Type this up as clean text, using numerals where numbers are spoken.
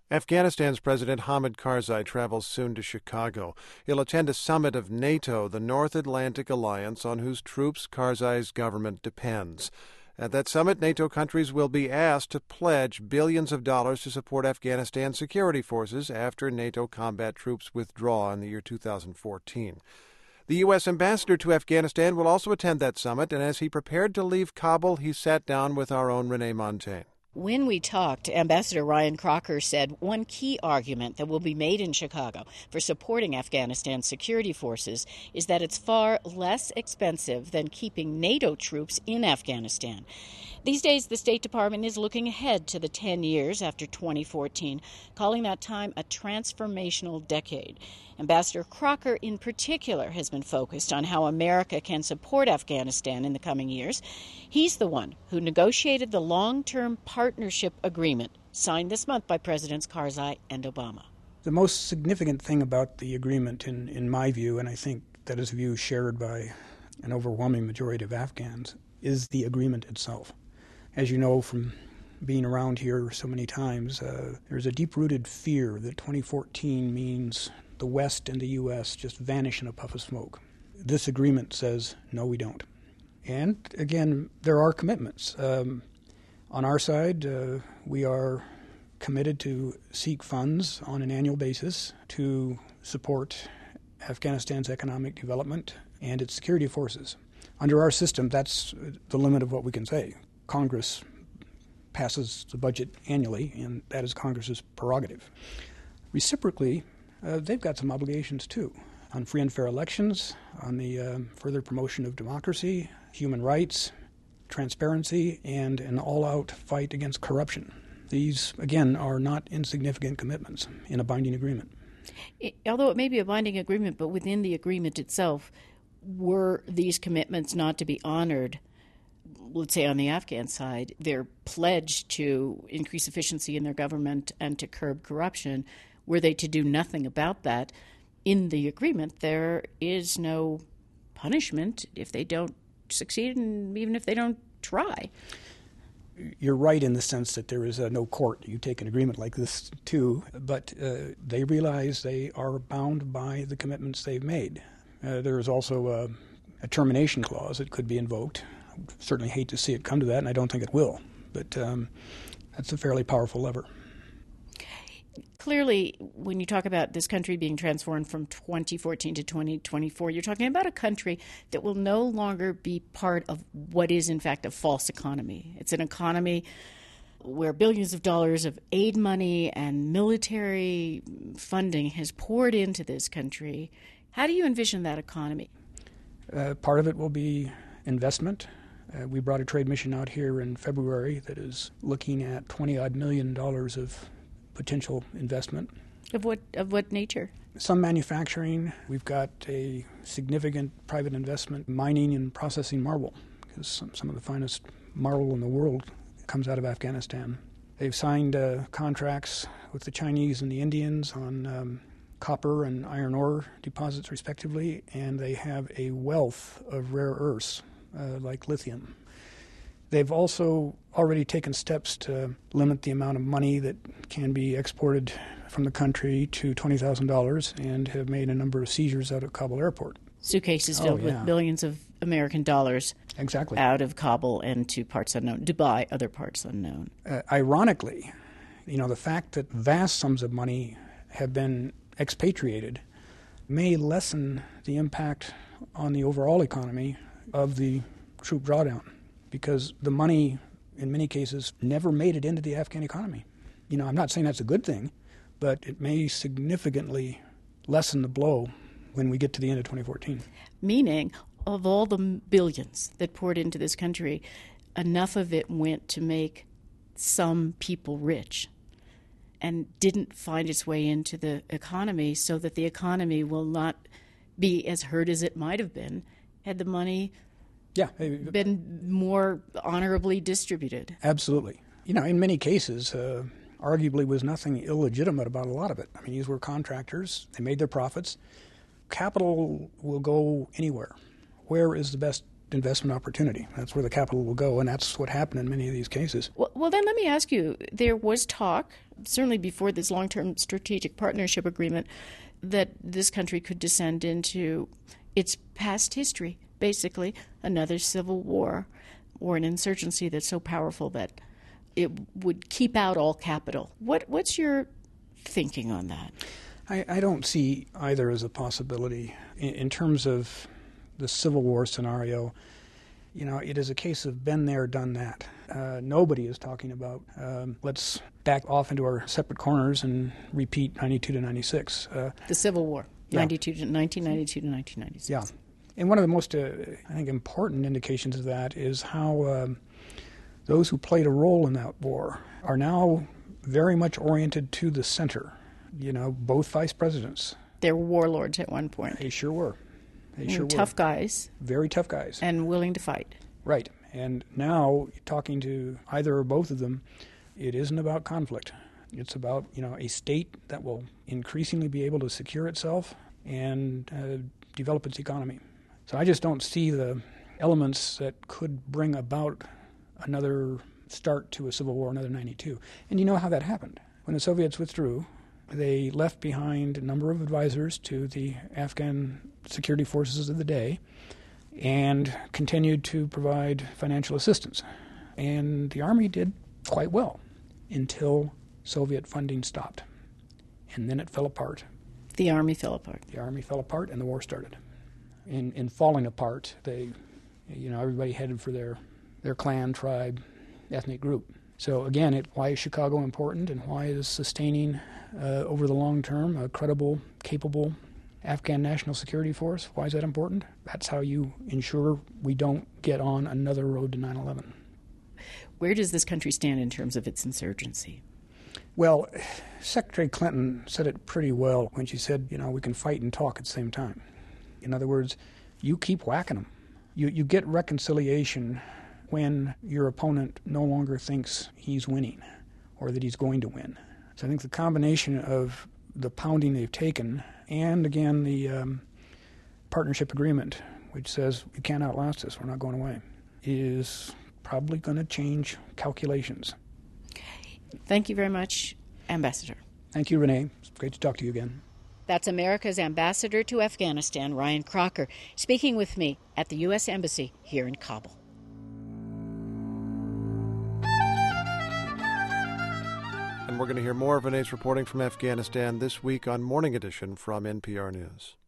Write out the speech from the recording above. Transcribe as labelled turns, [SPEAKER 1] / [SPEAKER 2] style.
[SPEAKER 1] Afghanistan's President Hamid Karzai travels soon to Chicago. He'll attend a summit of NATO, the North Atlantic alliance on whose troops Karzai's government depends. At that summit, NATO countries will be asked to pledge billions of dollars to support Afghanistan security forces after NATO combat troops withdraw in the year 2014. The U.S. ambassador to Afghanistan will also attend that summit, and as he prepared to leave Kabul, he sat down with our own Renee Montagne.
[SPEAKER 2] When we talked, Ambassador Ryan Crocker said one key argument that will be made in Chicago for supporting Afghanistan's security forces is that it's far less expensive than keeping NATO troops in Afghanistan. These days, the State Department is looking ahead to the 10 years after 2014, calling that time a transformational decade. Ambassador Crocker, in particular, has been focused on how America can support Afghanistan in the coming years. He's the one who negotiated the long-term partnership agreement signed this month by Presidents Karzai and Obama.
[SPEAKER 3] The most significant thing about the agreement, in my view, and I think that is a view shared by an overwhelming majority of Afghans, is the agreement itself. As you know from being around here so many times, there's a deep-rooted fear that 2014 means the West and the U.S. just vanish in a puff of smoke. This agreement says, no, we don't. And again, there are commitments. On our side, we are committed to seek funds on an annual basis to support Afghanistan's economic development and its security forces. Under our system, that's the limit of what we can say. Congress passes the budget annually, and that is Congress's prerogative. Reciprocally, they've got some obligations, too, on free and fair elections, on the further promotion of democracy, human rights, transparency, and an all-out fight against corruption. These, again, are not insignificant commitments in a binding agreement.
[SPEAKER 2] Although it may be a binding agreement, but within the agreement itself, were these commitments not to be honored, let's say on the Afghan side, their pledge to increase efficiency in their government and to curb corruption, were they to do nothing about that, in the agreement there is no punishment if they don't succeed and even if they don't try.
[SPEAKER 3] You're right in the sense that there is no court. You take an agreement like this, too, but they realize they are bound by the commitments they've made. There is also a termination clause that could be invoked. I would certainly hate to see it come to that, and I don't think it will, but that's a fairly powerful lever.
[SPEAKER 2] Clearly, when you talk about this country being transformed from 2014 to 2024, you're talking about a country that will no longer be part of what is, in fact, a false economy. It's an economy where billions of dollars of aid money and military funding has poured into this country. How do you envision that economy?
[SPEAKER 3] Part of it will be investment. We brought a trade mission out here in February that is looking at $20-odd million of potential investment.
[SPEAKER 2] Of what nature?
[SPEAKER 3] Some manufacturing. We've got a significant private investment mining and processing marble, because some of the finest marble in the world comes out of Afghanistan. They've signed contracts with the Chinese and the Indians on copper and iron ore deposits, respectively, and they have a wealth of rare earths, like lithium. They've also already taken steps to limit the amount of money that can be exported from the country to $20,000 and have made a number of seizures out of Kabul airport.
[SPEAKER 2] Suitcases filled with billions of American dollars out of Kabul and to parts unknown, Dubai, other parts unknown.
[SPEAKER 3] Ironically, the fact that vast sums of money have been expatriated may lessen the impact on the overall economy of the troop drawdown, because the money, in many cases, never made it into the Afghan economy. I'm not saying that's a good thing, but it may significantly lessen the blow when we get to the end of 2014.
[SPEAKER 2] Meaning, of all the billions that poured into this country, enough of it went to make some people rich and didn't find its way into the economy, so that the economy will not be as hurt as it might have been had the money been more honorably distributed.
[SPEAKER 3] Absolutely. In many cases, arguably was nothing illegitimate about a lot of it. I mean, these were contractors. They made their profits. Capital will go anywhere. Where is the best investment opportunity. That's where the capital will go, and that's what happened in many of these cases.
[SPEAKER 2] Well, then let me ask you, there was talk, certainly before this long-term strategic partnership agreement, that this country could descend into its past history, basically another civil war or an insurgency that's so powerful that it would keep out all capital. What's your thinking on that?
[SPEAKER 3] I don't see either as a possibility. In terms of the Civil War scenario, it is a case of been there, done that. Nobody is talking about let's back off into our separate corners and repeat 92 to 96.
[SPEAKER 2] The Civil War,
[SPEAKER 3] yeah.
[SPEAKER 2] 1992 to 1996.
[SPEAKER 3] Yeah. And one of the most, I think, important indications of that is how those who played a role in that war are now very much oriented to the center. Both vice presidents.
[SPEAKER 2] They were warlords at one point.
[SPEAKER 3] They sure were.
[SPEAKER 2] Tough guys.
[SPEAKER 3] Very tough guys.
[SPEAKER 2] And willing to fight.
[SPEAKER 3] Right. And now, talking to either or both of them, it isn't about conflict. It's about, a state that will increasingly be able to secure itself and develop its economy. So I just don't see the elements that could bring about another start to a civil war, another 92. And you know how that happened. When the Soviets withdrew, they left behind a number of advisors to the Afghan security forces of the day and continued to provide financial assistance. And the Army did quite well until Soviet funding stopped. And then it fell apart.
[SPEAKER 2] The Army fell apart.
[SPEAKER 3] The Army fell apart and the war started. In falling apart, everybody headed for their clan, tribe, ethnic group. So again, why is Chicago important, and why is sustaining over the long term a credible, capable Afghan national security force? Why is that important? That's how you ensure we don't get on another road to 9/11.
[SPEAKER 2] Where does this country stand in terms of its insurgency?
[SPEAKER 3] Well, Secretary Clinton said it pretty well when she said, we can fight and talk at the same time. In other words, you keep whacking them. You get reconciliation when your opponent no longer thinks he's winning or that he's going to win. So I think the combination of the pounding they've taken and, again, the partnership agreement, which says you can't outlast us, we're not going away, is probably going to change calculations.
[SPEAKER 2] Thank you very much, Ambassador.
[SPEAKER 3] Thank you, Renee. It's great to talk to you again.
[SPEAKER 2] That's America's ambassador to Afghanistan, Ryan Crocker, speaking with me at the U.S. Embassy here in Kabul.
[SPEAKER 1] And we're going to hear more of Renee's reporting from Afghanistan this week on Morning Edition from NPR News.